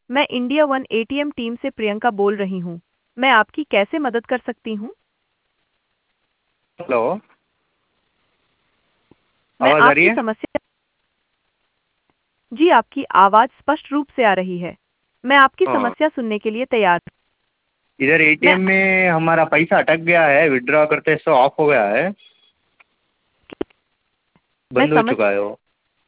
मैं India one ATM team से प्रियंका बोल रही हूँ। मैं आपकी कैसे मदद कर सकती हूँ? हेलो। मैं आवाज़ आ रही आपकी है? समस्या जी, आपकी आवाज़ स्पष्ट रूप से आ रही है। मैं आपकी हाँ। समस्या सुनने के लिए तैयार हूँ। इधर मैं एटीएम में हमारा पैसा अटक गया है, विड्रॉ करते सो ऑफ हो गया है, मैं बंद हो समझ चुका है वो।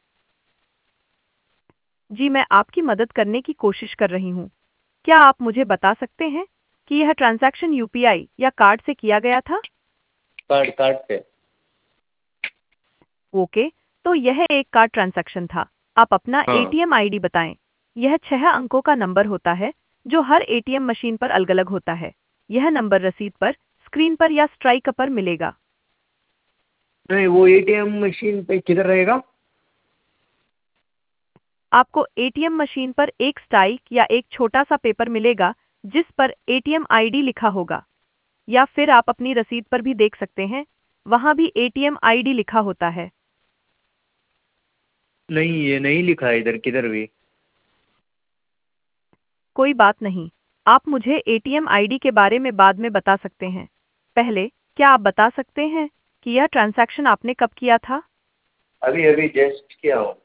जी, मैं आपकी मदद करने की कोशिश कर रही हूँ। क्या आप मुझे बता सकते हैं कि यह ट्रांजैक्शन यूपीआई या कार्ड से किया गया था? कार्ड कार्ड से। ओके, तो यह एक कार्ड ट्रांजैक्शन था। आप अपना हाँ। एटीएम आईडी बताएं। यह 6 अंकों का नंबर होता है जो हर एटीएम मशीन पर अलग-अलग होता है। यह नंबर रसीद पर, स्क्रीन पर या स्ट्राइक पर मिलेगा। नहीं, वो एटीएम मशीन पे किधर रहेगा? आपको एटीएम मशीन पर एक स्ट्राइक या एक छोटा सा पेपर मिलेगा जिस पर एटीएम आईडी लिखा होगा। या फिर आप अपनी रसीद पर भी देख सकते हैं, वहां भी एटीएम आईडी लिखा होता है। नहीं, ये नहीं लिखा है इधर किधर भी। कोई बात नहीं, आप मुझे एटीएम आईडी के बारे में बाद में बता सकते हैं। पहले, क्या आप बता सकते हैं कि यह ट्रांजैक्शन आपने कब किया था? अभी अभी जस्ट किया हूँ।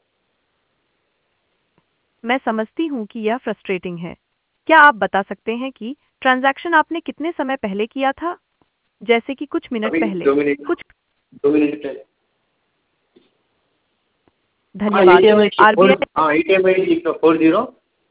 मैं समझती हूँ कि यह फ्रस्ट्रेटिंग है। क्या आप बता सकते हैं कि ट्रांजैक्शन आपने कितने समय पहले किया था? जैसे कि कुछ मिनट अभी पहले, 2 मिनट, कुछ 2 मिनट पहले। हाँ, धन्यवाद। ATM I D four, RBI हाँ एटीएम आई डी लिखो 40।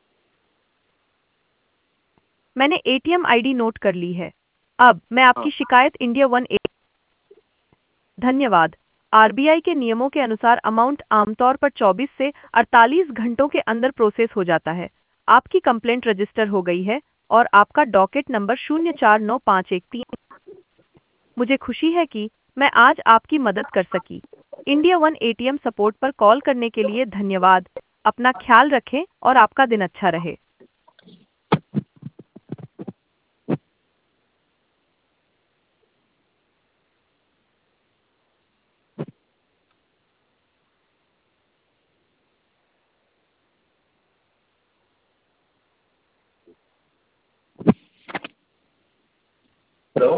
मैंने एटीएम आईडी नोट कर ली है। अब मैं हाँ। आपकी शिकायत इंडिया वन ए धन्यवाद। आरबीआई के नियमों के अनुसार अमाउंट आमतौर पर 24 से 48 घंटों के अंदर प्रोसेस हो जाता है। आपकी कंप्लेंट रजिस्टर हो गई है और आपका डॉकेट नंबर 049513। मुझे खुशी है कि मैं आज आपकी मदद कर सकी। इंडिया वन एटीएम सपोर्ट पर कॉल करने के लिए धन्यवाद। अपना ख्याल रखें और आपका दिन अच्छा रहे। हेलो।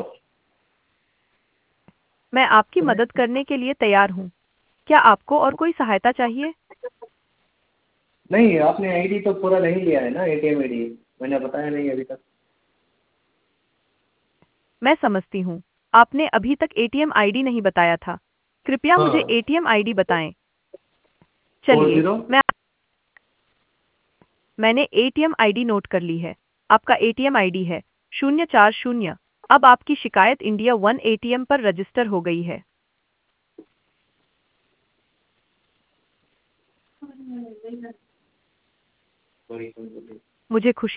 मैं आपकी मदद करने के लिए तैयार हूँ। क्या आपको और कोई सहायता चाहिए? नहीं, आपने आईडी तो पूरा नहीं लिया है ना, एटीएम आईडी मैंने बताया नहीं अभी तक। मैं समझती हूँ। आपने अभी तक एटीएम आईडी नहीं बताया था। कृपया मुझे हाँ। एटीएम आईडी बताएं। फोर चलिए, जीरो मैंने एटीएम आईडी नोट कर ली है। आपका एटीएम आईडी है 040। अब आपकी शिकायत इंडिया वन एटीएम पर रजिस्टर हो गई है। मुझे खुशी